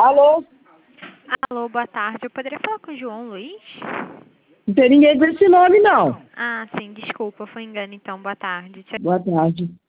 Alô? Alô, boa tarde. Eu poderia falar com o João Luiz? Não tem ninguém com esse nome, não. Ah, sim, desculpa, foi engano então. Boa tarde. Boa tarde.